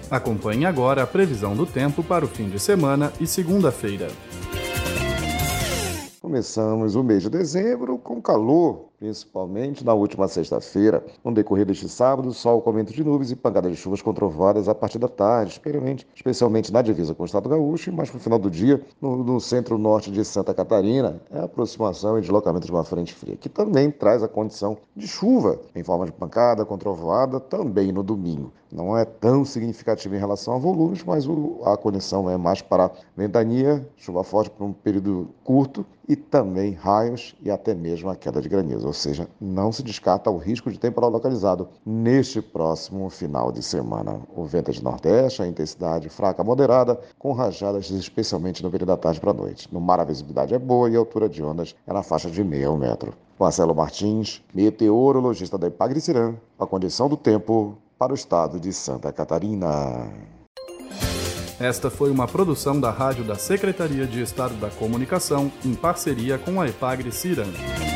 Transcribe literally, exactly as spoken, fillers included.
Acompanhe agora a previsão do tempo para o fim de semana e segunda-feira. Começamos o mês de dezembro com calor, principalmente na última sexta-feira. No decorrer deste sábado, sol com aumento de nuvens e pancadas de chuvas com trovoadas a partir da tarde, especialmente, especialmente na divisa com o estado gaúcho, e mais para o final do dia no, no centro-norte de Santa Catarina. É a aproximação e deslocamento de uma frente fria, que também traz a condição de chuva em forma de pancada com trovoada também no domingo. Não é tão significativo em relação a volumes, mas o, a condição é mais para ventania, chuva forte por um período curto e também raios e até mesmo a queda de granizo. Ou seja, não se descarta o risco de temporal localizado neste próximo final de semana. O vento é de nordeste, a intensidade fraca a moderada, com rajadas especialmente no período da tarde para a noite. No mar a visibilidade é boa e a altura de ondas é na faixa de meio metro. Marcelo Martins, meteorologista da Ipagre-Cirã, a condição do tempo para o estado de Santa Catarina. Esta foi uma produção da Rádio da Secretaria de Estado da Comunicação, em parceria com a Ipagre-Cirã.